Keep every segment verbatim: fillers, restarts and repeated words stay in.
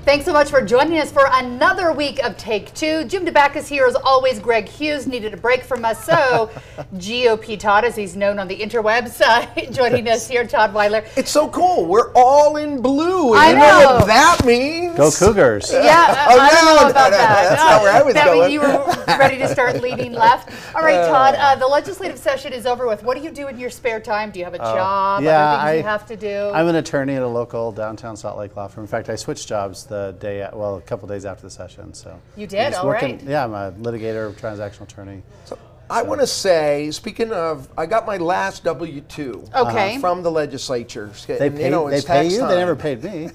Thanks so much for joining us for another week of Take Two. Jim DeBackus here as always. Greg Hughes needed a break from us, so G O P Todd, as he's known on the interwebs, uh, joining us here, Todd Weiler. It's so cool. We're all in blue. I you know. know what that means? Go Cougars. Yeah, uh, Oh, I don't no, know no, about no, that. that's not where I was that going. means you were ready to start leaning left. All right, Todd, uh, the legislative session is over with. What do you do in your spare time? Do you have a job? yeah, Other things I- you have to do? I'm an attorney at a local downtown Salt Lake law firm. In fact, I switched jobs the day, at, well, a couple days after the session. So You did? I'm just All working- right. Yeah, I'm a litigator, transactional attorney. So I want to say, speaking of, I got my last W two Okay. uh, from the legislature. They And, pay, you know, they it's pay tax you. time. They never paid me.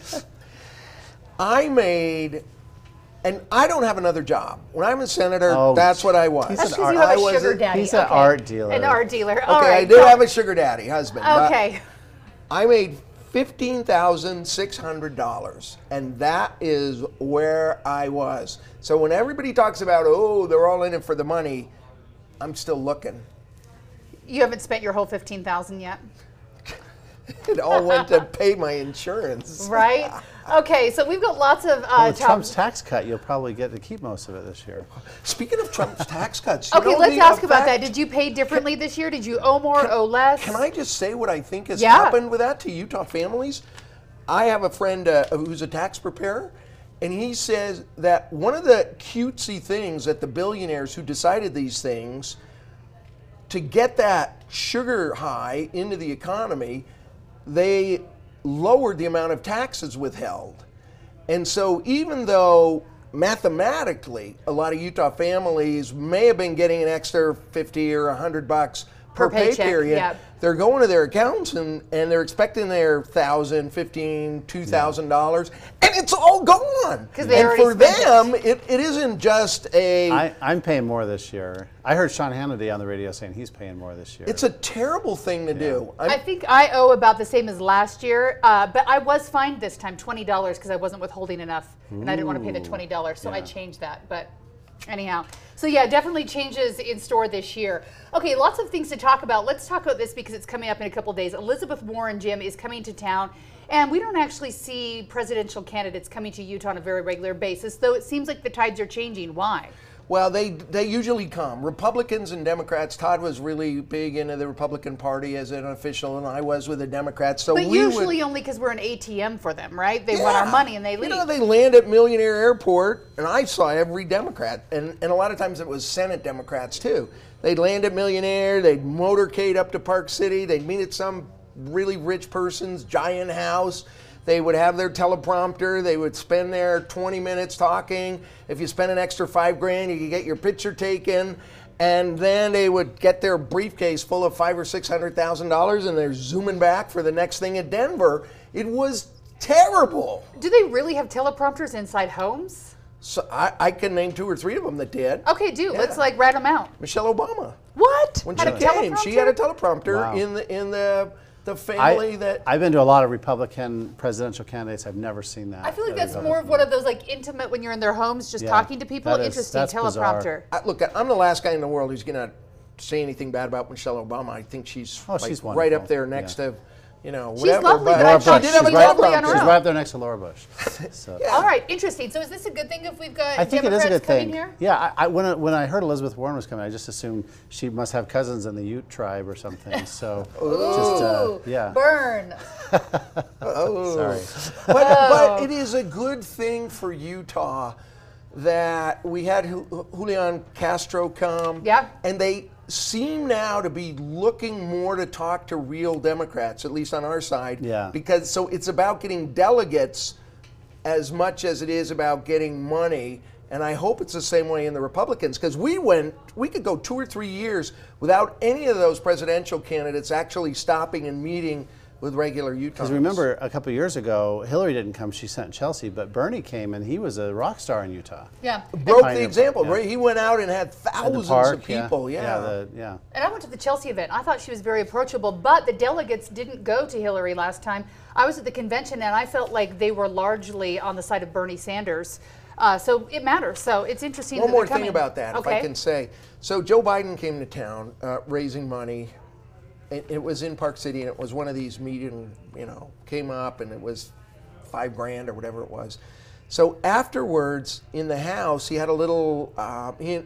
I made, and I don't have another job. When I'm a senator, Oh, that's what I was. he's That's an because you art- have I a was sugar a- daddy. he's an Okay. art dealer. An art dealer. Okay, All right. I do so- have a sugar daddy husband. but Okay. I made fifteen thousand six hundred dollars, and that is where I was. So when everybody talks about, oh, they're all in it for the money, I'm still looking. You haven't spent your whole fifteen thousand yet? It all went to pay my insurance. Right? Okay, so we've got lots of uh, With Trump's tax cut, you'll probably get to keep most of it this year. Speaking of Trump's tax cuts, you Okay, know, let's the ask about that. effect- Did you pay differently this year? Did you owe more, owe less? Can I just say what I think has Yeah. happened with that to Utah families? I have a friend uh, who's a tax preparer, and he says that one of the cutesy things that the billionaires who decided these things to get that sugar high into the economy, they lowered the amount of taxes withheld. And so even though mathematically a lot of Utah families may have been getting an extra fifty or one hundred bucks per, Per pay paycheck, period, yeah. they're going to their accountants and, and they're expecting their thousand, fifteen, two thousand dollars, and it's all gone. 'Cause they and already for spent it. them, it, it isn't just a. I, I'm paying more this year. I heard Sean Hannity on the radio saying he's paying more this year. it's a terrible thing to do. I'm- I think I owe about the same as last year, uh, but I was fined this time twenty dollars because I wasn't withholding enough, and I didn't want to pay the twenty dollars, so I yeah. changed that. But anyhow, so yeah, definitely changes in store this year. Okay, lots of things to talk about. Let's talk about this because it's coming up in a couple of days. Elizabeth Warren, Jim, is coming to town, and we don't actually see presidential candidates coming to Utah on a very regular basis, though it seems like the tides are changing. Why? Well, they they usually come. Republicans and Democrats. Todd was really big into the Republican Party as an official, and I was with the Democrats. So But we usually would, only because we're an A T M for them, right? They want our money and they leave. You know, they land at Millionaire Airport, and I saw every Democrat, and, and a lot of times it was Senate Democrats too. They'd land at Millionaire, they'd motorcade up to Park City, they'd meet at some really rich person's giant house. They would have their teleprompter. They would spend their twenty minutes talking. If you spend an extra five grand, you could get your picture taken. And then they would get their briefcase full of five or six hundred thousand dollars, and they're zooming back for the next thing at Denver. It was terrible. Do they really have teleprompters inside homes? So I, I can name two or three of them that did. Okay, do. Yeah. Let's like rat them out. Michelle Obama. What? When Had she a came, she had a teleprompter Wow. in the in the the family I, that. I've been to a lot of Republican presidential candidates. I've never seen that. I feel like at a that's more of Republican. one of those like intimate when you're in their homes, just Yeah, talking to people. that is- Interesting that's teleprompter. bizarre. I, look, I'm the last guy in the world who's going to say anything bad about Michelle Obama. I think she's, Oh, like, she's right wonderful. up there next Yeah. to, you know, She's whatever. lovely, but I Laura thought Bush. she have a was She's right, lovely on her she's own. right there next to Laura Bush. So. Yeah. All right, interesting. So is this a good thing if we've got I think Democrats it is a good coming thing. here? Yeah, I, I, when, I, when I heard Elizabeth Warren was coming, I just assumed she must have cousins in the Ute tribe or something. So, just uh, Ooh, yeah. burn. Oh. Sorry. But, Oh. but it is a good thing for Utah that we had Ju- Julian Castro come. Yeah. And they seem now to be looking more to talk to real Democrats, at least on our side. Yeah. Because so it's about getting delegates as much as it is about getting money. And I hope it's the same way in the Republicans, because we went, we could go two or three years without any of those presidential candidates actually stopping and meeting with regular Utahns. Because remember, a couple of years ago, Hillary didn't come, she sent Chelsea, but Bernie came and he was a rock star in Utah. Yeah. broke Kind the of, example, yeah. right? He went out and had At the thousands park, of people. Yeah. Yeah, the, yeah. And I went to the Chelsea event. I thought she was very approachable, but the delegates didn't go to Hillary last time. I was at the convention and I felt like they were largely on the side of Bernie Sanders. Uh, so it matters. So it's interesting. One that more they're thing coming. about that, if Okay. I can say. So Joe Biden came to town uh, raising money. It, it was in Park City, and it was one of these meeting, you know, came up, and it was five grand or whatever it was. So afterwards, in the house, he had a little. Uh, he,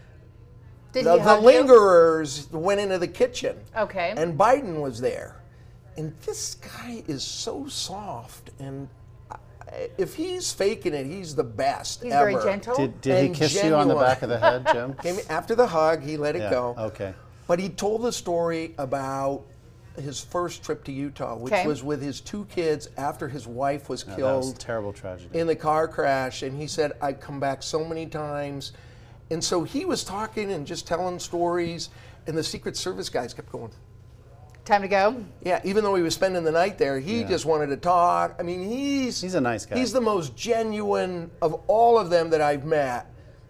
Did the, he the hug you? lingerers went into the kitchen. Okay. And Biden was there. And this guy is so soft. And I- if he's faking it, he's the best He's ever. very gentle. Did, did he And kiss you on the genuine. back of the head, Jim? Came after the hug, he let it Yeah, go. okay. But he told the story about his first trip to Utah, which Okay. was with his two kids after his wife was Yeah, killed that was a terrible tragedy. in the car crash. And he said, I'd come back so many times. And so he was talking and just telling stories, and the Secret Service guys kept going, Time to go. yeah, even though he was spending the night there, he Yeah. just wanted to talk. I mean, he's He's a nice guy. He's the most genuine of all of them that I've met.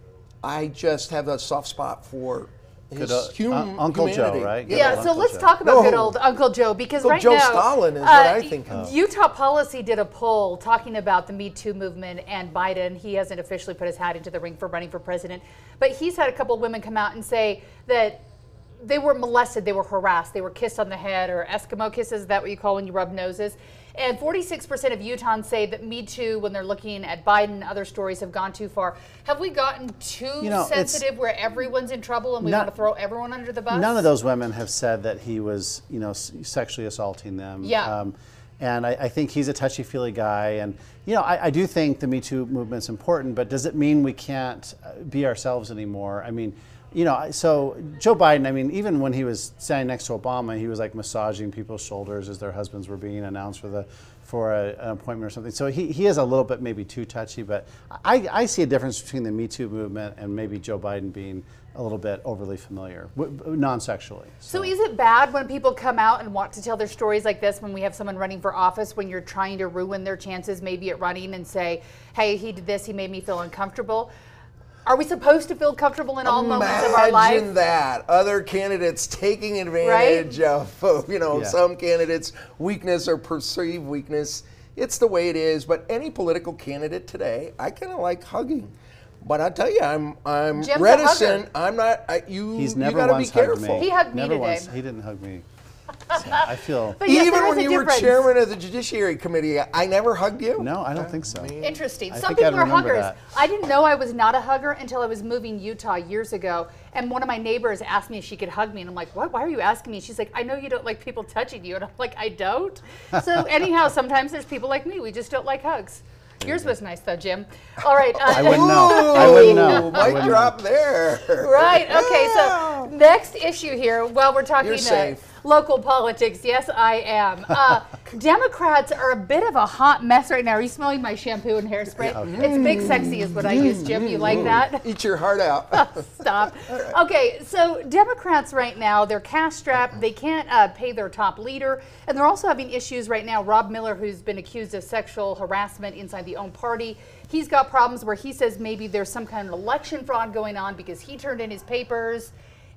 I just have a soft spot for his Good, uh, hum- Un- Uncle Joe, humanity. right? Good Yeah, old so Uncle let's Joe. talk about No. good old Uncle Joe because Uncle right Joe now, Stalin is uh, what I think of. Utah Policy did a poll talking about the Me Too movement and Biden. He hasn't officially put his hat into the ring for running for president, but he's had a couple of women come out and say that they were molested, they were harassed, they were kissed on the head, or Eskimo kisses, is that what you call when you rub noses? And forty-six percent of Utahns say that Me Too, when they're looking at Biden and other stories, have gone too far. Have we gotten too You know, it's- sensitive where everyone's in trouble and we Not- want to throw everyone under the bus? None of those women have said that he was, you know, s- sexually assaulting them. Yeah. Um, and I, I think he's a touchy-feely guy. And, you know, I, I do think the Me Too movement's important, but does it mean we can't uh, be ourselves anymore? I mean, you know, I- so Joe Biden, I mean, even when he was standing next to Obama, he was like massaging people's shoulders as their husbands were being announced for the for a, an appointment or something. So he, he is a little bit maybe too touchy, but I, I see a difference between the Me Too movement and maybe Joe Biden being a little bit overly familiar, w- w- non-sexually. So is it bad when people come out and want to tell their stories like this when we have someone running for office, when you're trying to ruin their chances maybe at running and say, hey, he did this, he made me feel uncomfortable? Are we supposed to feel comfortable in all moments of our life? Imagine that. Other candidates taking advantage of, you know, Yeah. some candidates' weakness or perceived weakness. It's the way it is. But any political candidate today, I kind of like hugging. But I tell you, I'm I'm Jim's a reticent. hugger. I'm not. I, you He's you never got to be once hugged careful. me. He hugged me never today. Once. He didn't hug me. So I feel. But yes, Even there is when a you were difference. chairman of the Judiciary Committee, I never hugged you. No, I don't think so. Interesting. I Some think I'd people are remember huggers. that. I didn't know I was not a hugger until I was moving Utah years ago. And one of my neighbors asked me if she could hug me. And I'm like, what? Why are you asking me? She's like, I know you don't like people touching you. And I'm like, I don't. So anyhow, sometimes there's people like me. We just don't like hugs. Yours was nice though, Jim. All right. Uh, I wouldn't know. I wouldn't know. I Mic wouldn't drop there. Right. Okay. So next issue here. Well, we're talking You're uh, safe. local politics. Yes, I am. Uh, Democrats are a bit of a hot mess right now. Are you smelling my shampoo and hairspray? It's Big Sexy is what I use, Jim. You like that? Eat your heart out. Stop. Okay, so Democrats right now, they're cash strapped. They can't uh, pay their top leader. And they're also having issues right now. Rob Miller, who's been accused of sexual harassment inside the own party, he's got problems where he says maybe there's some kind of election fraud going on because he turned in his papers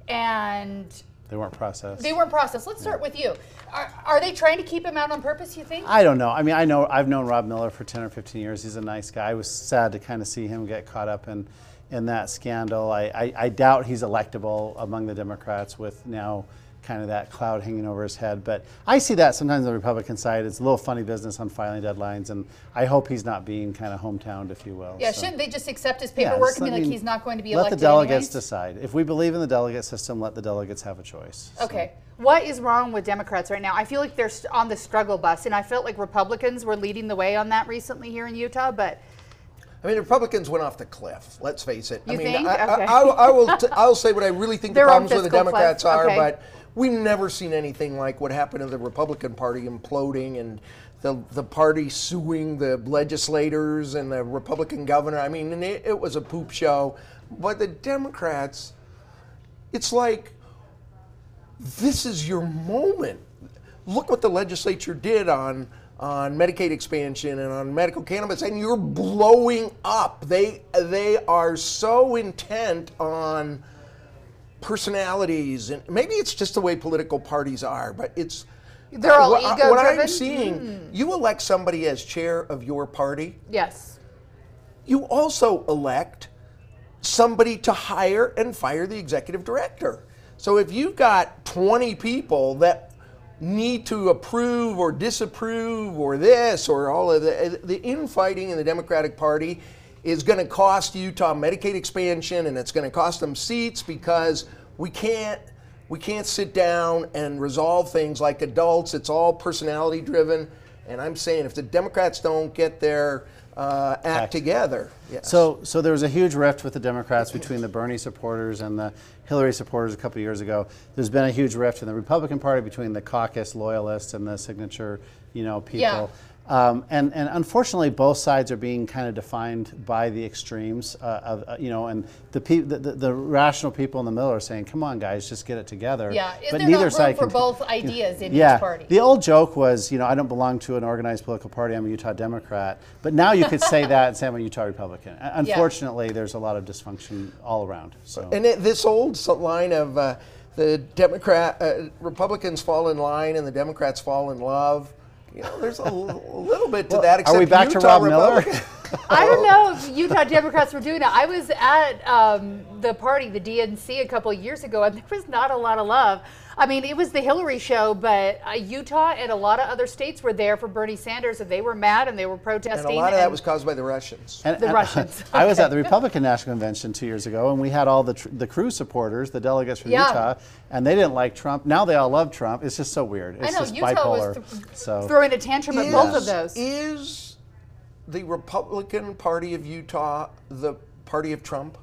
and They weren't processed. they weren't processed. Let's start with you. Are, are they trying to keep him out on purpose, you think? I don't know. I mean, I know I've known Rob Miller for ten or fifteen years. He's a nice guy. I was sad to kind of see him get caught up in in that scandal. I, I, I doubt he's electable among the Democrats with now kind of that cloud hanging over his head. But I see that sometimes on the Republican side. It's a little funny business on filing deadlines, and I hope he's not being kind of hometowned, if you will. Yeah, So- shouldn't they just accept his Yeah, paperwork just and be let- like I mean, he's not going to be let elected the delegates anyways? decide. If we believe in the delegate system, let the delegates have a choice. So- Okay. What is wrong with Democrats right now? I feel like they're st- on the struggle bus, and I felt like Republicans were leading the way on that recently here in Utah, but I mean, the Republicans went off the cliff. Let's face it. You I mean, think? I, Okay. I, I, I will. T- I'll say what I really think the Their own problems with the fiscal Democrats cliff. are, Okay. but we've never seen anything like what happened to the Republican Party imploding and the the party suing the legislators and the Republican governor. I mean, and it, it was a poop show. But the Democrats, it's like, this is your moment. Look what the legislature did on on Medicaid expansion and on medical cannabis, and you're blowing up. They they are so intent on personalities, and maybe it's just the way political parties are, but it's They're all what, I- ego what I'm driven? seeing. You elect somebody as chair of your party. yes. You also elect somebody to hire and fire the executive director. So if you've got twenty people that need to approve or disapprove or this or all of the the infighting in the Democratic Party is going to cost Utah Medicaid expansion, and it's going to cost them seats because we can't we can't sit down and resolve things like adults. It's all personality driven, and I'm saying if the Democrats don't get their uh, act, act together, yes. So, so there was a huge rift with the Democrats between the Bernie supporters and the Hillary supporters a couple of years ago. There's been a huge rift in the Republican Party between the caucus loyalists and the signature, you know, people. Yeah. Um, and, and unfortunately, both sides are being kind of defined by the extremes uh, of, uh, you know, and the, pe- the, the the rational people in the middle are saying, "Come on, guys, just get it together." Yeah, is but there neither not room side for can, both ideas in yeah, each party? The old joke was, you know, I don't belong to an organized political party. I'm a Utah Democrat. But now you could say that and say I'm a Utah Republican. Unfortunately, there's a lot of dysfunction all around. So. And it, this old line of uh, the Democrat uh, Republicans fall in line and the Democrats fall in love. You know, there's a, l- a little bit to well, that. Except are we back Utah to Rob Republican- Miller? I don't know if Utah Democrats were doing that. I was at um, the party, the D N C, a couple of years ago, and there was not a lot of love. I mean, it was the Hillary show, but uh, Utah and a lot of other states were there for Bernie Sanders, and they were mad and they were protesting. And a lot of that was caused by the Russians. And, the and Russians. I was Okay. at the Republican National Convention two years ago, and we had all the tr- the Cruz supporters, the delegates from Yeah. Utah, and they didn't like Trump. Now they all love Trump. It's just so weird. It's I know, just Utah bipolar. was th- so. throwing a tantrum at both of those. Is the Republican Party of Utah the party of Trump?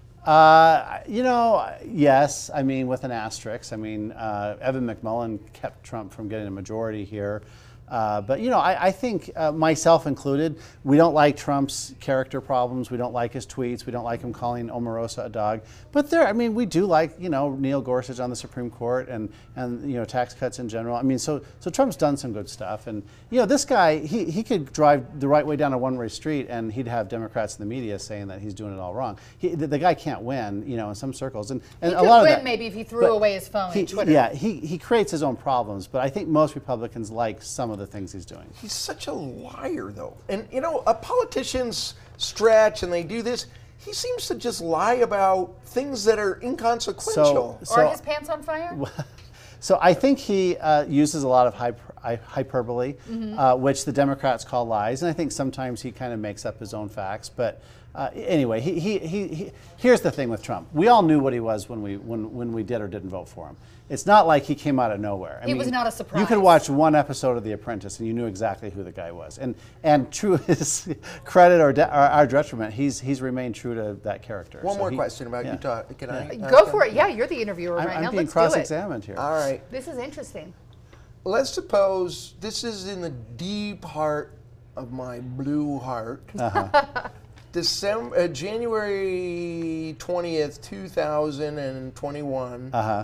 Uh, you know, yes. I mean, with an asterisk. I mean, uh, Evan McMullen kept Trump from getting a majority here. Uh, but, you know, I, I think, uh, myself included, we don't like Trump's character problems. We don't like his tweets. We don't like him calling Omarosa a dog. But there, I mean, we do like, you know, Neil Gorsuch on the Supreme Court and, and you know, tax cuts in general. I mean, so so Trump's done some good stuff. And, you know, this guy, he, he could drive the right way down a one-way street and he'd have Democrats in the media saying that he's doing it all wrong. He, the, the guy can't win, you know, in some circles. And, and He a could lot win of that, maybe if he threw but away his phone he, and Twitter. Yeah, he, he creates his own problems. But I think most Republicans like some of the things he's doing. He's such a liar, though. And, you know, a politician's stretch and they do this. He seems to just lie about things that are inconsequential. So- Are his pants on fire? So I think he uh, uses a lot of hyper, hyperbole, Mm-hmm. uh, which the Democrats call lies, and I think sometimes he kind of makes up his own facts. But uh, anyway, he, he, he, he, here's the thing with Trump: we all knew what he was when we when, when we did or didn't vote for him. It's not like he came out of nowhere. I He mean, was not a surprise. You could watch one episode of The Apprentice and you knew exactly who the guy was. And and to his credit or, de- or our detriment, he's he's remained true to that character. One So more he- question about yeah. Utah. Can I? Go ask for him? it. Yeah, you're the interviewer I'm, right I'm now. being Let's do it. cross-examined here. All right. This is interesting. Let's suppose this is in the deep heart of my blue heart. Uh-huh. December, uh, January twentieth, two thousand twenty-one. Uh-huh.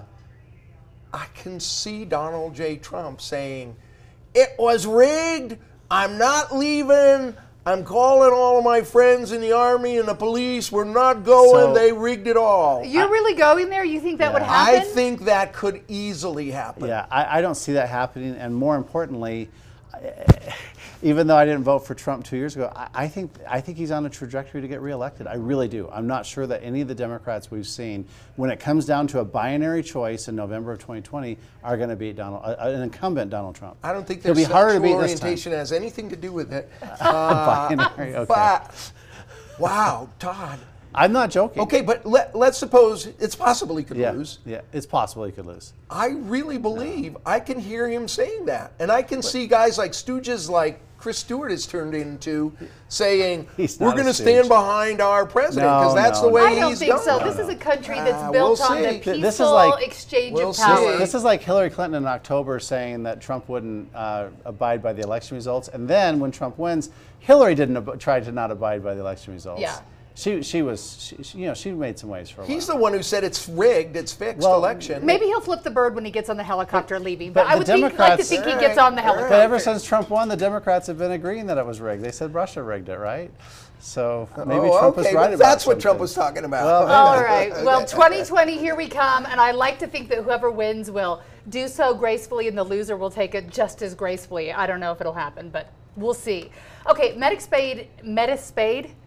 I can see Donald J. Trump saying, "It was rigged. I'm not leaving. I'm calling all of my friends in the army and the police. We're not going. So- they rigged it all." You're really going there? You think that would Yeah. happen? I think that could easily happen. Yeah, I, I don't see that happening. And more importantly, even though I didn't vote for Trump two years ago, I, I think I think he's on a trajectory to get reelected. I really do. I'm not sure that any of the Democrats we've seen, when it comes down to a binary choice in November of twenty twenty, are going to beat Donald, uh, an incumbent Donald Trump. I don't think their It'll be sexual harder to beat this time. orientation has anything to do with it. Uh, Binary, okay. But, wow, Todd. I'm not joking. Okay, but let, let's suppose it's possible he could Yeah, lose. yeah, it's possible he could lose. I really believe I can hear him saying that. And I can see guys like stooges like Chris Stewart has turned into saying, He's we're not a going to stooge. stand behind our president because No, that's no, the way I don't he's think going. so. This is a country that's Ah, built we'll on the see. peaceful This is like- exchange we'll of see. power. This is like Hillary Clinton in October saying that Trump wouldn't uh, abide by the election results, and then when Trump wins, Hillary didn't ab- try to not abide by the election results. Yeah. She she was she, she- you know she made some waves for a while. He's the one who said it's rigged, it's fixed Well, election. Maybe he'll flip the bird when he gets on the helicopter leaving. But, but I the would think, like to Democrats- think he gets on the helicopter. But ever since Trump won, the Democrats have been agreeing that it was rigged. They said Russia rigged it, right? So maybe oh, Trump okay, was right but about that's what something. Trump was talking about. Well, All right. Well, twenty twenty, here we come, and I like to think that whoever wins will do so gracefully, and the loser will take it just as gracefully. I don't know if it'll happen, but we'll see. Okay, Medic Spade, Meta Spade,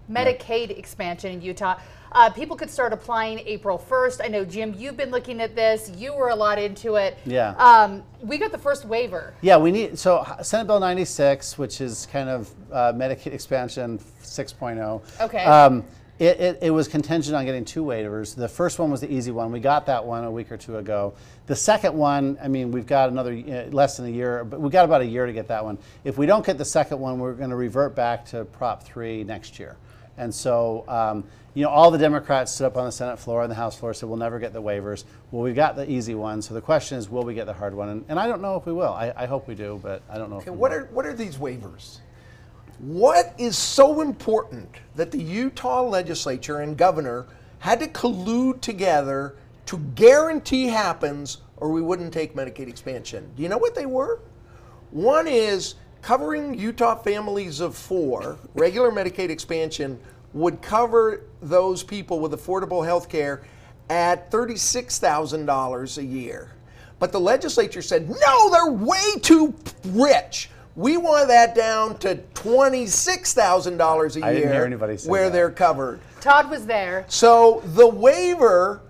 Medicaid expansion in Utah. Uh, people could start applying April first. I know, Jim, you've been looking at this. You were a lot into it. Yeah. Um, we got the first waiver. Yeah, we need, so Senate Bill ninety-six, which is kind of uh, Medicaid expansion six point oh. Okay. Um, it, it, it was contingent on getting two waivers. The first one was the easy one. We got that one a week or two ago. The second one, I mean, we've got another, uh, less than a year, but we've got about a year to get that one. If we don't get the second one, we're going to revert back to Prop three next year. And so, um, you know, all the Democrats stood up on the Senate floor and the House floor, said we'll never get the waivers. Well, we've got the easy one. So the question is, will we get the hard one? And, and I don't know if we will. I, I hope we do, but I don't know if Okay, we what will. are what are these waivers? What is so important that the Utah legislature and governor had to collude together to guarantee happens, or we wouldn't take Medicaid expansion? Do you know what they were? One is covering Utah families of four. Regular Medicaid expansion would cover those people with affordable health care at thirty-six thousand dollars a year. But the legislature said, no, they're way too rich. We want that down to twenty-six thousand dollars a year I didn't hear anybody say where that. they're covered. Todd was there. So the waiver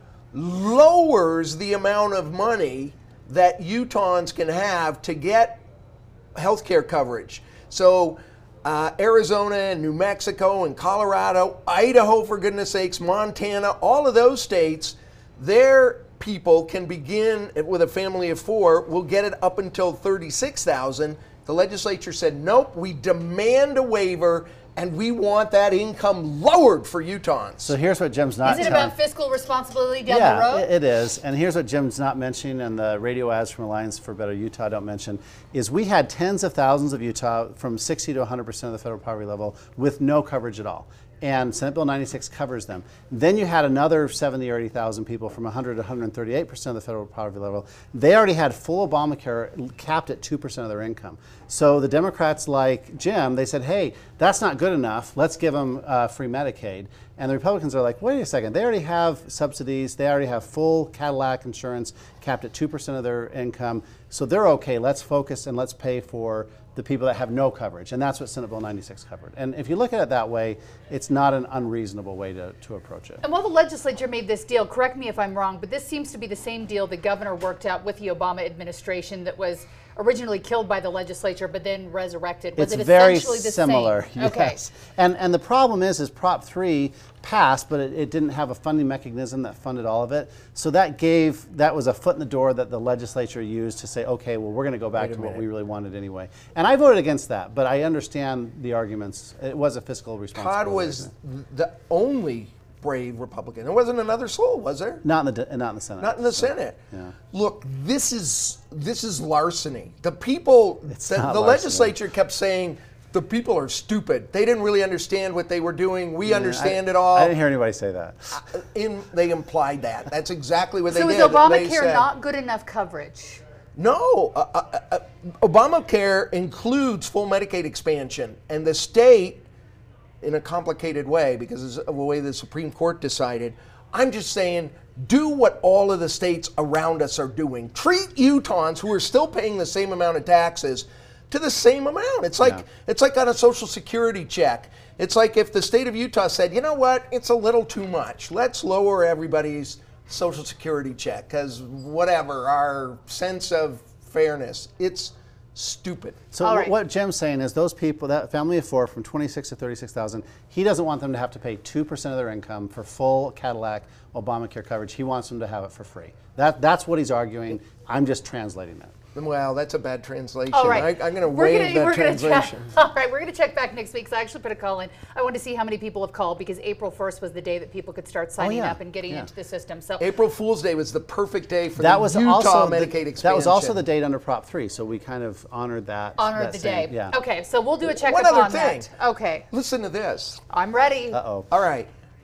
lowers the amount of money that Utahns can have to get health care coverage. So uh, Arizona and New Mexico and Colorado, Idaho, for goodness sakes, Montana, all of those states, their people can begin with a family of four, will get it up until thirty-six thousand. The legislature said, nope, we demand a waiver and we want that income lowered for Utahns. So here's what Jim's not Is it telling- about fiscal responsibility down yeah, the road? it- it is. And here's what Jim's not mentioning, and the radio ads from Alliance for Better Utah don't mention, is we had tens of thousands of Utah from sixty to one hundred percent of the federal poverty level with no coverage at all. And Senate Bill ninety-six covers them. Then you had another seventy or eighty thousand people from one hundred to one hundred thirty-eight percent of the federal poverty level. They already had full Obamacare capped at two percent of their income. So the Democrats, like Jim, they said, hey, that's not good enough. Let's give them uh, free Medicaid. And the Republicans are like, wait a second, they already have subsidies. They already have full Cadillac insurance capped at two percent of their income. So they're okay. Let's focus and let's pay for the people that have no coverage. And that's what Senate Bill ninety-six covered. And if you look at it that way, it's not an unreasonable way to, to approach it. And while the legislature made this deal, correct me if I'm wrong, but this seems to be the same deal the governor worked out with the Obama administration that was originally killed by the legislature but then resurrected. Was It's it very essentially the similar. same? Okay. Yes. And and the problem is, is Prop three passed, but it, it didn't have a funding mechanism that funded all of it. So that gave that was a foot in the door that the legislature used to say, okay, well, we're going to go back Wait a to what minute. we really wanted anyway. And I voted against that, but I understand the arguments. It was a fiscal responsibility. Todd was the only brave Republican. There wasn't another soul, was there? not in the not in the Senate. Not in the So, Senate. yeah. Look, this is this is larceny. The people, It's the, not the larceny. legislature kept saying the people are stupid. They didn't really understand what they were doing. We understand I, it all. I didn't hear anybody say that. In, they implied that. That's exactly what So they is did. They Obamacare said- not good enough coverage? No, uh, uh, uh, Obamacare includes full Medicaid expansion, and the state, in a complicated way, because of the way the Supreme Court decided, I'm just saying, do what all of the states around us are doing. Treat Utahns who are still paying the same amount of taxes to the same amount. It's like Yeah. it's like on a Social Security check. It's like if the state of Utah said, you know what, it's a little too much. Let's lower everybody's Social Security check because whatever, our sense of fairness, it's stupid. So All wh- right. what Jim's saying is those people, that family of four from twenty-six to thirty-six thousand, he doesn't want them to have to pay two percent of their income for full Cadillac Obamacare coverage. He wants them to have it for free. That, that's what he's arguing. I'm just translating it. Well, that's a bad translation. All right. I, I'm going to We're waive gonna- that we're gonna translation. check- all right, we're going to check back next week. So I actually put a call in. I wanted to see how many people have called because April first was the day that people could start signing yeah, up and getting yeah. into the system. So April Fool's Day was the perfect day for That the was Utah also Medicaid the, expansion. that was also the date under Prop three, so we kind of honored that. honored that the same- day. Yeah. Okay, so we'll do a check One up other on thing. that. Okay, Listen to this. I'm ready. Uh-oh. All right.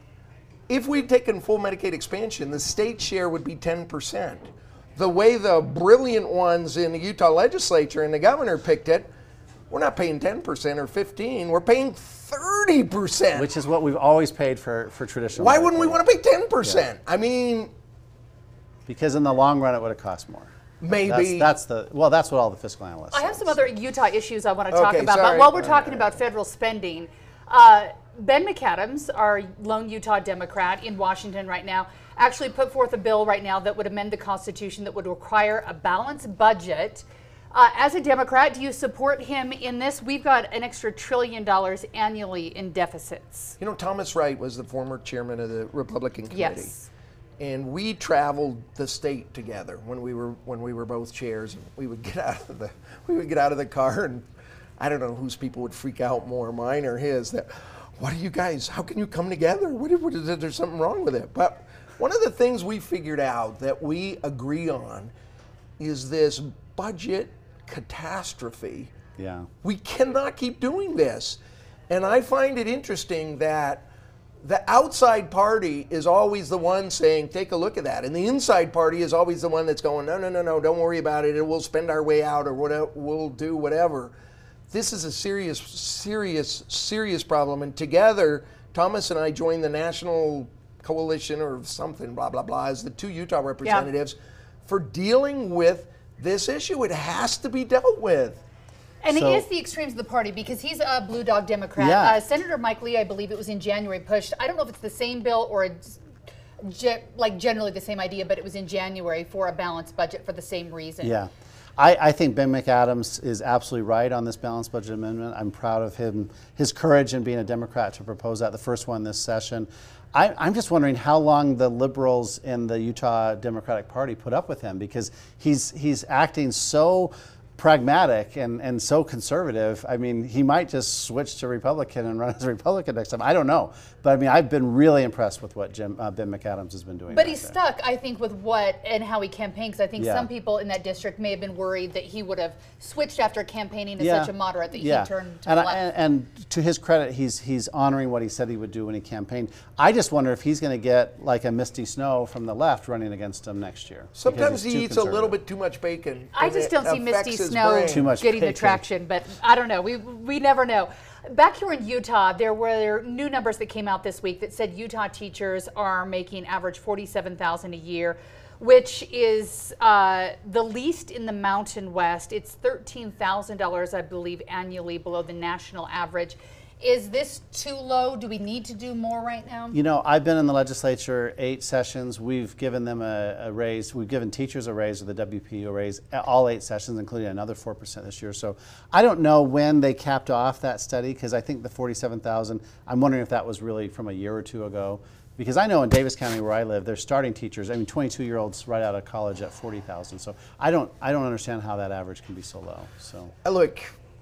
If we'd taken full Medicaid expansion, the state share would be ten percent. The way the brilliant ones in the Utah legislature and the governor picked it, we're not paying ten percent or fifteen, we're paying thirty percent. Which is what we've always paid for, for traditional. Why wouldn't we Medicaid. want to pay ten percent? I mean, Because in the long run, it would have cost more. maybe. That's, that's the well. That's what all the fiscal analysts. I have say. some other Utah issues I want to talk Okay, about. sorry. But while we're talking about federal spending, uh, Ben McAdams, our lone Utah Democrat in Washington right now, actually put forth a bill right now that would amend the Constitution that would require a balanced budget. Uh, as a Democrat, do you support him in this? We've got an extra trillion dollars annually in deficits. You know, Thomas Wright was the former chairman of the Republican Committee. Yes. And we traveled the state together when we were when we were both chairs. And we would get out of the we would get out of the car, and I don't know whose people would freak out more, mine or his. That, what are you guys? How can you come together? What, what is it? There's something wrong with it. But one of the things we figured out that we agree on is this budget catastrophe. Yeah. We cannot keep doing this, and I find it interesting that the outside party is always the one saying, take a look at that. And the inside party is always the one that's going, no, no, no, no, don't worry about it. We'll spend our way out or whatever, we'll do whatever. This is a serious, serious, serious problem. And together, Thomas and I joined the National Coalition or something, blah, blah, blah, as the two Utah representatives yeah. for dealing with this issue. It has to be dealt with. And so, he is the extremes of the party because he's a blue dog Democrat. Yeah. Uh, Senator Mike Lee, I believe it was in January, pushed, I don't know if it's the same bill or it's ge- like generally the same idea, but it was in January for a balanced budget for the same reason. Yeah. I, I think Ben McAdams is absolutely right on this balanced budget amendment. I'm proud of him, his courage in being a Democrat to propose that, the first one this session. I, I'm just wondering how long the liberals in the Utah Democratic Party put up with him, because he's he's acting so pragmatic and, and so conservative. I mean, he might just switch to Republican and run as a Republican next time. I don't know. But I mean, I've been really impressed with what Jim uh, Ben McAdams has been doing. But he's there. stuck, I think, with what and how he campaigns. Because I think Yeah. some people in that district may have been worried that he would have switched after campaigning as Yeah. such a moderate that Yeah. he turned to and the I- left. and, and to his credit, he's he's honoring what he said he would do when he campaigned. I just wonder if he's going to get like a Misty Snow from the left running against him next year. because Sometimes he's he too eats a little conservative. bit too much bacon. I and just it don't see affects Misty his Snow brain. Too much getting the bacon. traction, but I don't know. We we never know. Back here in Utah, there were new numbers that came out this week that said Utah teachers are making average forty-seven thousand dollars a year, which is uh, the least in the Mountain West. It's thirteen thousand dollars, I believe, annually below the national average. Is this too low? Do we need to do more right now? You know, I've been in the legislature eight sessions. We've given them a, a raise. We've given teachers a raise, or the W P U a raise, all eight sessions, including another four percent this year. So I don't know when they capped off that study, because I think the forty-seven thousand, I'm wondering if that was really from a year or two ago. Because I know in Davis County, where I live, they're starting teachers, I mean, twenty-two-year-olds right out of college at forty thousand. So I don't, I don't understand how that average can be so low. So Uh, Look,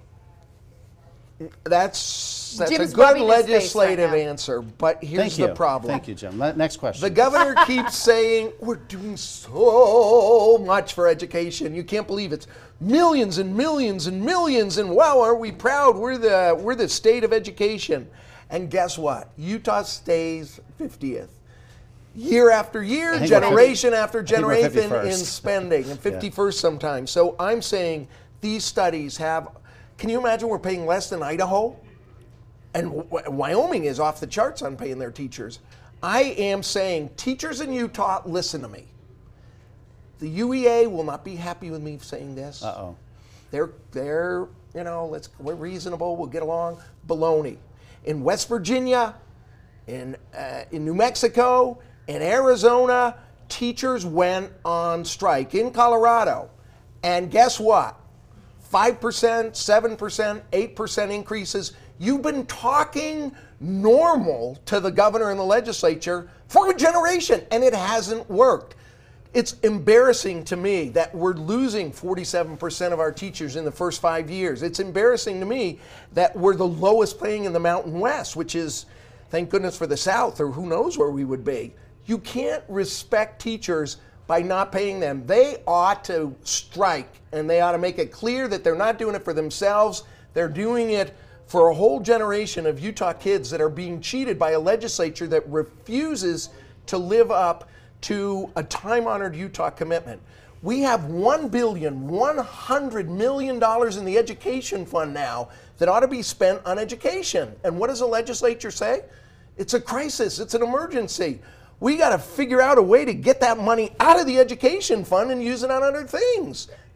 that's that's Jim's a good rubbing his face legislative right now. answer, but here's thank you. the problem. Thank you, Jim. Le- Next question. The governor keeps saying, we're doing so much for education. You can't believe it's millions and millions and millions, and wow, aren't we proud? We're the, we're the state of education. And guess what? Utah stays fiftieth. Year after year, think we're generation after think we're generation in fifty-first. spending, and fifty-first sometimes. So I'm saying these studies have, can you imagine we're paying less than Idaho? And w- Wyoming is off the charts on paying their teachers. I am saying, teachers in Utah, listen to me. The U E A will not be happy with me saying this. Uh-oh. They're, they're, you know, let's, we're reasonable, we'll get along. Baloney. In West Virginia, in, uh, in New Mexico, in Arizona, teachers went on strike. In Colorado, and guess what? five percent, seven percent, eight percent increases. You've been talking normal to the governor and the legislature for a generation, and it hasn't worked. It's embarrassing to me that we're losing forty-seven percent of our teachers in the first five years. It's embarrassing to me that we're the lowest paying in the Mountain West, which is, thank goodness for the South, or who knows where we would be. You can't respect teachers by not paying them. They ought to strike, and they ought to make it clear that they're not doing it for themselves. They're doing it for a whole generation of Utah kids that are being cheated by a legislature that refuses to live up to a time-honored Utah commitment. We have one billion one hundred million dollars in the education fund now that ought to be spent on education. And what does the legislature say? It's a crisis, it's an emergency. We got to figure out a way to get that money out of the education fund and use it on other things.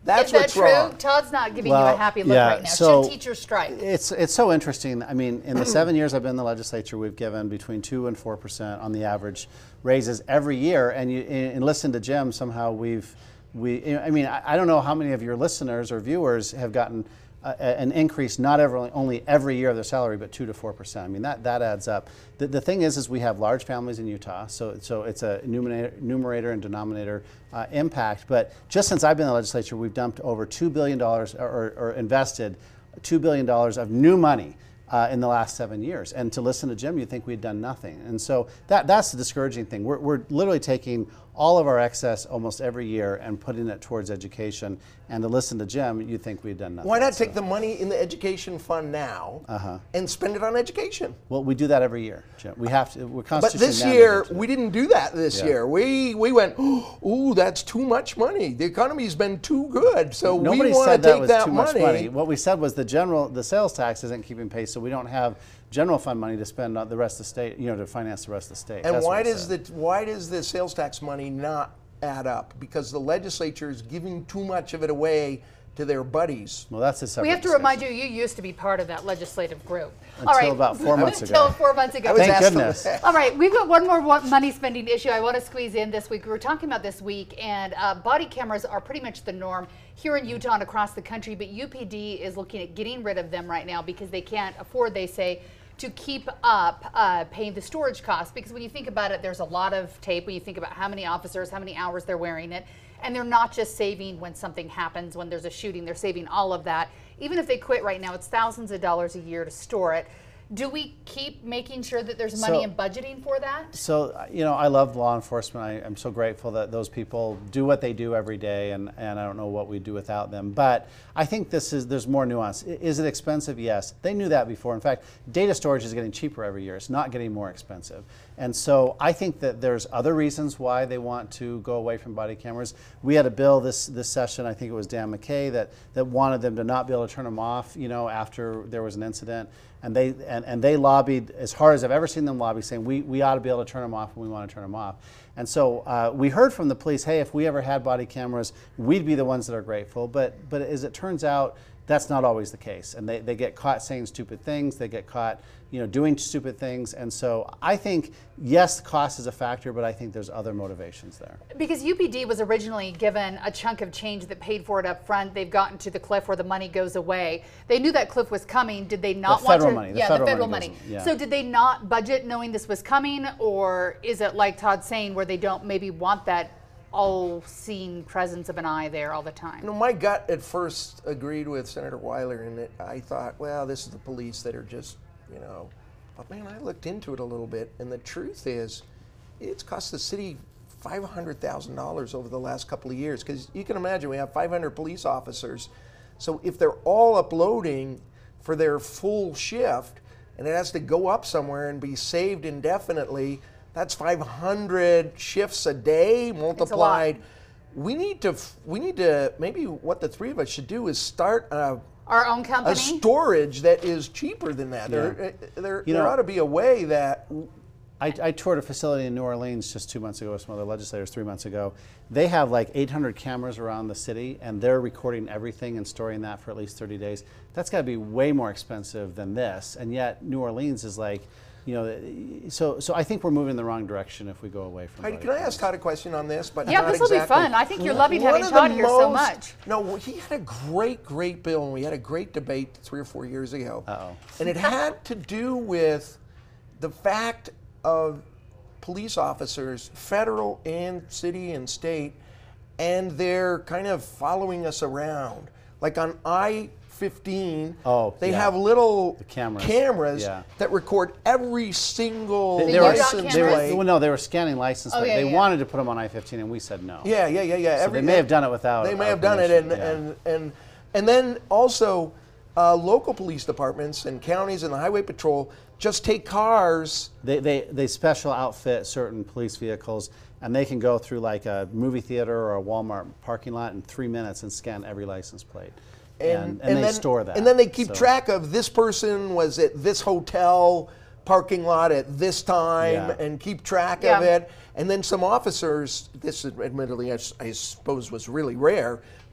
That's Is that what's true? wrong. Todd's not giving Well, you a happy look yeah, right now. so Should teachers strike? It's it's so interesting. I mean, in the seven years I've been in the legislature, we've given between two and four percent on the average raises every year. And you and listen to Jim. Somehow we've we. I mean, I, I don't know how many of your listeners or viewers have gotten a, an increase not every, only every year of their salary, but two to four percent. I mean, that that adds up. The, the thing is, is we have large families in Utah, so so it's a numerator, numerator and denominator uh, impact. But just since I've been in the legislature, we've dumped over two billion dollars or, or invested two billion dollars of new money uh, in the last seven years. And to listen to Jim, you'd think we'd done nothing. And so that that's the discouraging thing. We're, we're literally taking all of our excess almost every year and putting it towards education. And to listen to Jim, you'd think we'd done nothing. Why not So- take the money in the education fund now Uh-huh. and spend it on education? Well, we do that every year, Jim. We have to. We're But constitutionally this year, mandated to. we didn't do that this Yeah. year. We we went, ooh, that's too much money. The economy's been too good, so Nobody we want to said that take was that too money. much money. What we said was the general, the sales tax isn't keeping pace, so we don't have general fund money to spend on the rest of the state, you know, to finance the rest of the state. And That's why what we does said. the why does the sales tax money not add up? Because the legislature is giving too much of it away to their buddies. Well, that's a separate We have to discussion. remind you, you used to be part of that legislative group. Until about four months Until ago. four months ago. I was Thank asked to- goodness. All right, we've got one more one money spending issue I want to squeeze in this week. We were talking about this week, and uh, body cameras are pretty much the norm here in Utah and across the country, but U P D is looking at getting rid of them right now because they can't afford, they say, to keep up uh, paying the storage costs. Because when you think about it, there's a lot of tape when you think about how many officers, how many hours they're wearing it. And they're not just saving when something happens, when there's a shooting, they're saving all of that. Even if they quit right now, it's thousands of dollars a year to store it. Do we keep making sure that there's money So- and budgeting for that? So, uh, you know, I love law enforcement. I, I'm so grateful that those people do what they do every day, and, and I don't know what we'd do without them. But I think this is, there's more nuance. I- Is it expensive? Yes. They knew that before. In fact, data storage is getting cheaper every year. It's not getting more expensive. And so I think that there's other reasons why they want to go away from body cameras. We had a bill this, this session, I think it was Dan McKay, that, that wanted them to not be able to turn them off, you know, after there was an incident. And they and, and they lobbied as hard as I've ever seen them lobby, saying we, we ought to be able to turn them off when we want to turn them off. And so uh, we heard from the police, hey, if we ever had body cameras, we'd be the ones that are grateful. But but as it turns out, that's not always the case. And they, they get caught saying stupid things. They get caught, you know, doing stupid things. And so I think, yes, cost is a factor, but I think there's other motivations there. Because U P D was originally given a chunk of change that paid for it up front. They've gotten to the cliff where the money goes away. They knew that cliff was coming. Did they not The want federal to? money, the yeah, federal the federal money money. goes in, yeah. So did they not budget knowing this was coming, or is it like Todd's saying, where they don't maybe want that all-seeing presence of an eye there all the time? You know, my gut at first agreed with Senator Weiler in that I thought, well, this is the police that are just, you know, but man, I looked into it a little bit, and the truth is, it's cost the city five hundred thousand dollars over the last couple of years, because you can imagine we have five hundred police officers, so if they're all uploading for their full shift, and it has to go up somewhere and be saved indefinitely, that's five hundred shifts a day multiplied. We need to, we need to, maybe what the three of us should do is start a, Our own a company? storage that is cheaper than that. There, uh, there, You there know- ought to be a way that, I, I toured a facility in New Orleans just two months ago with some other legislators, three months ago. They have like eight hundred cameras around the city, and they're recording everything and storing that for at least thirty days. That's got to be way more expensive than this, and yet New Orleans is like, you know, so so I think we're moving in the wrong direction if we go away from. Heidi, body can I cameras. ask Todd a question on this? But Yeah, not this will be exactly. fun. I think you're loving One having of the Todd here so most- much. No, he had a great, great bill, and we had a great debate three or four years ago. Uh-oh. And it had to do with the fact of police officers, federal and city and state, and they're kind of following us around. Like on I fifteen, Oh, they yeah. have little The cameras. cameras Yeah. that record every single They, The were, U-Dot license they were, cameras? plate. well, no, they were scanning license Oh, plate. yeah, they yeah. wanted to put them on I fifteen, and we said no. Yeah, yeah, yeah, yeah. So they may have done it without They may our have done it, and permission, yeah. and and and then also, uh, local police departments and counties and the highway patrol just take cars. They, they, they special outfit certain police vehicles, and they can go through like a movie theater or a Walmart parking lot in three minutes and scan every license plate. And, and, they then, store that. And then they keep So- track of this person was at this hotel parking lot at this time, Yeah. and keep track Yeah. of it. And then some officers, this is admittedly I, s- I suppose was really rare,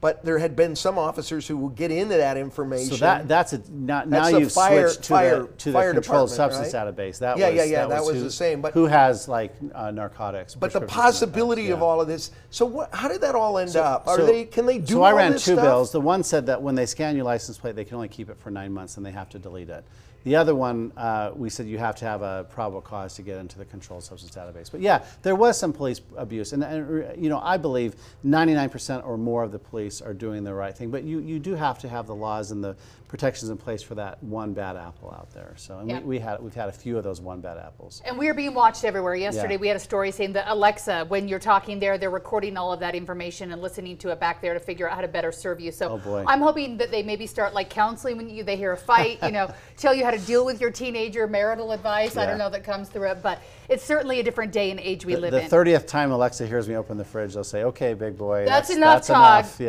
but there had been some officers who would get into that information. So that that's a now, now That's the you've fire- switched to fire- the to fire the controlled department, substance right? database. That Yeah, was yeah, yeah, that was who, the same, but- who has like uh, narcotics? But the prescription narcotics, possibility of yeah. all of this. So what? How did that all end up? Are So- they? Can they do So all I ran this two stuff? bills. The one said that when they scan your license plate, they can only keep it for nine months and they have to delete it. The other one, uh, we said you have to have a probable cause to get into the controlled substance database. But yeah, there was some police abuse, and, and you know, I believe ninety-nine percent or more of the police are doing the right thing. But you, you do have to have the laws and the protections in place for that one bad apple out there. So and Yeah. we, we had we've had a few of those one bad apples. And we are being watched everywhere. Yesterday, Yeah. we had a story saying that Alexa, when you're talking there, they're recording all of that information and listening to it back there to figure out how to better serve you. So Oh, boy. I'm hoping that they maybe start like counseling when you they hear a fight, you know, tell you how to deal with your teenager, marital advice. I Yeah. don't know if that comes through it, but it's certainly a different day and age we The- live The in. thirtieth time Alexa hears me open the fridge, they'll say, "Okay, big boy, That's enough, Todd." enough."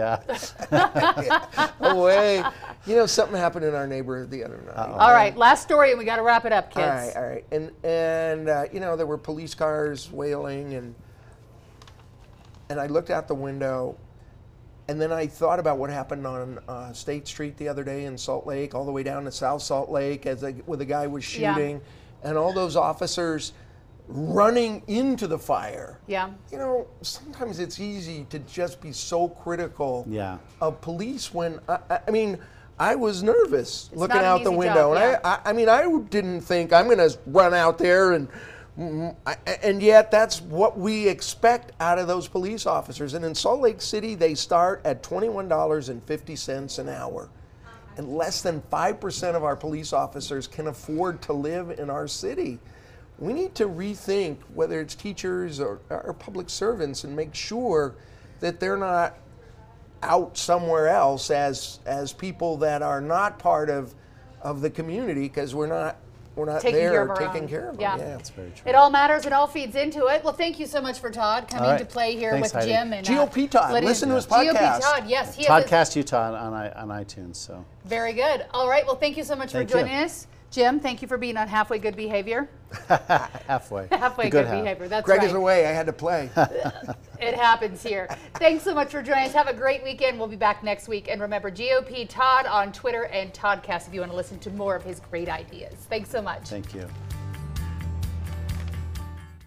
Yeah. Away. You know, something happened in our neighborhood the other night. All right, last story, and we got to wrap it up, kids. All right, all right. And and uh, you know, there were police cars wailing, and and I looked out the window, and then I thought about what happened on uh, State Street the other day in Salt Lake, all the way down to South Salt Lake, as a, where the guy was Yeah. shooting, and all those officers running into the fire. Yeah. You know, sometimes it's easy to just be so critical Yeah. of police when, I, I- I mean, I was nervous looking not an out the easy window. job, and yeah. I, I, I mean, I didn't think I'm going to run out there and, mm, I- and yet that's what we expect out of those police officers. And in Salt Lake City, they start at twenty-one dollars and fifty cents an hour. And less than five percent of our police officers can afford to live in our city. We need to rethink whether it's teachers or, or public servants and make sure that they're not out somewhere else as as people that are not part of of the community because we're not we're not Taking care there of our taking own. care of them. Yeah. Yeah. That's very true. It all matters. It all feeds into it. Well, thank you so much for Todd coming All right. to play here Thanks, with Heidi. Jim and G O P Todd. letting- Listen to his G O P podcast. Todd. Yes, he has a- Podcast Utah on, on, on iTunes. So very good. All right. Well, thank you so much Thank for you. joining us, Jim. Thank you for being on Halfway Good Behavior. halfway. Halfway The Good, half. Behavior. That's Greg right. is away. I had to play. It happens here. Thanks so much for joining us. Have a great weekend. We'll be back next week. And remember, G O P Todd on Twitter and Toddcast if you want to listen to more of his great ideas. Thanks so much. Thank you.